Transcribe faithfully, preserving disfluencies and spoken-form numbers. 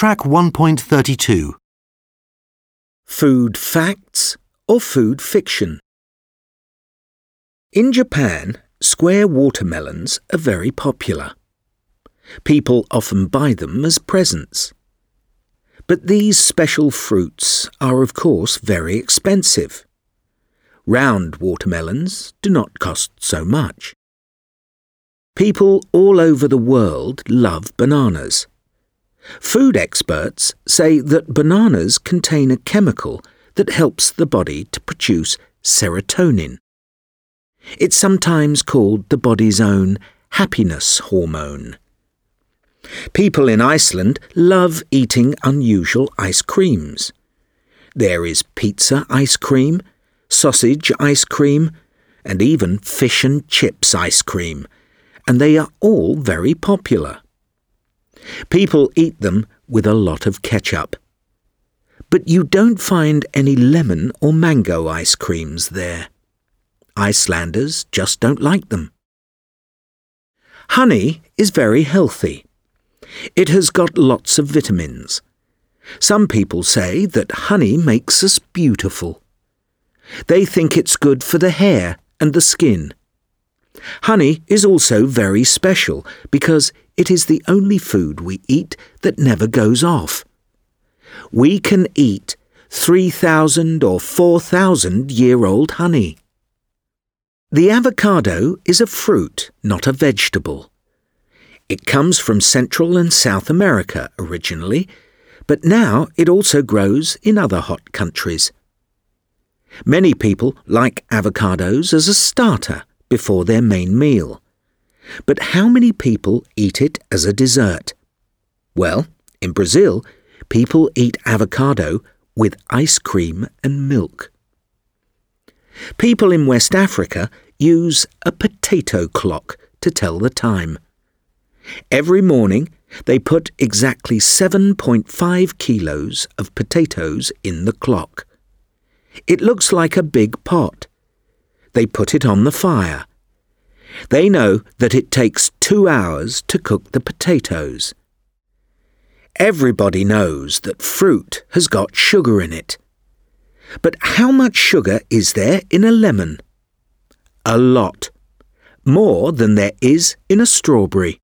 Track one point three two. Food facts or food fiction? In Japan, square watermelons are very popular. People often buy them as presents. But these special fruits are of course very expensive. Round watermelons do not cost so much. People all over the world love bananas. Food experts say that bananas contain a chemical that helps the body to produce serotonin. It's sometimes called the body's own happiness hormone. People in Iceland love eating unusual ice creams. There is pizza ice cream, sausage ice cream, and even fish and chips ice cream, and they are all very popular. People eat them with a lot of ketchup. But you don't find any lemon or mango ice creams there. Icelanders just don't like them. Honey is very healthy. It has got lots of vitamins. Some people say that honey makes us beautiful. They think it's good for the hair and the skin. Honey is also very special because it is the only food we eat that never goes off. We can eat three thousand or four thousand year old honey. The avocado is a fruit, not a vegetable. It comes from Central and South America originally, but now it also grows in other hot countries. Many people like avocados as a starter before their main meal. But how many people eat it as a dessert? Well, in Brazil, people eat avocado with ice cream and milk. People in West Africa use a potato clock to tell the time. Every morning, they put exactly seven point five kilos of potatoes in the clock. It looks like a big pot. They put it on the fire. They know that it takes two hours to cook the potatoes. Everybody knows that fruit has got sugar in it. But how much sugar is there in a lemon? A lot. More than there is in a strawberry.